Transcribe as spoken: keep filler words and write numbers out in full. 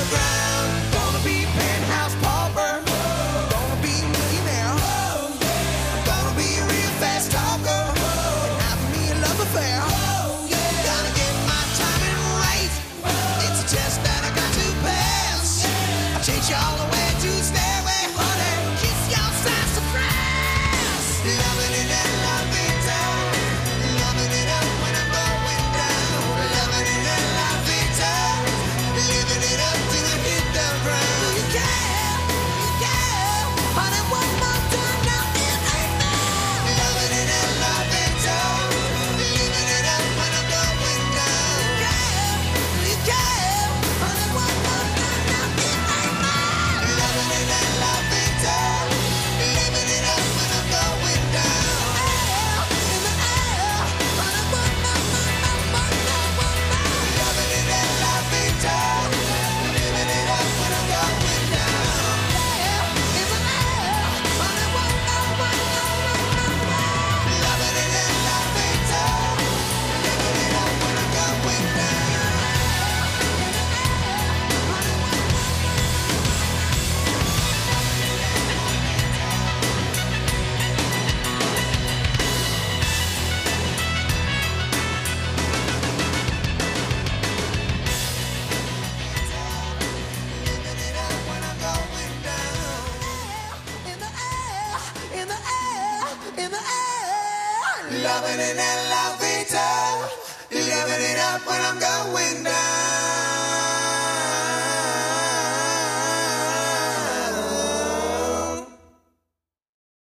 ground. Gonna be penthouse pauper. Gonna be a millionaire. I'm gonna be a real fast talker. And have me a love affair. Gotta get my timing right. It's a test that I got to pass. I'll chase you all the way to the stairway, honey. Kiss your side surprise. Loving it and loving it. Loving it up when I'm going down. Loving it and loving it. Living it up till I hit the ground. You care, you care. Honey, one more time now it ain't now. Loving it and loving it. Living it up when I'm going down. You care, you care. Honey, one more time now it ain't now. Loving it and loving it. Living it up when I'm going down. Air in the air. Honey, one more, one more, one more, one more. Loving it and loving it. Living it up when I'm going down. Air in the air. Honey, one more, one more, one more. Loving it and loving it. Living it up when I'm going down. Living it up when I'm going down. In the air, in the air, in the air. Loving it and loving it. Living it up when I'm going down.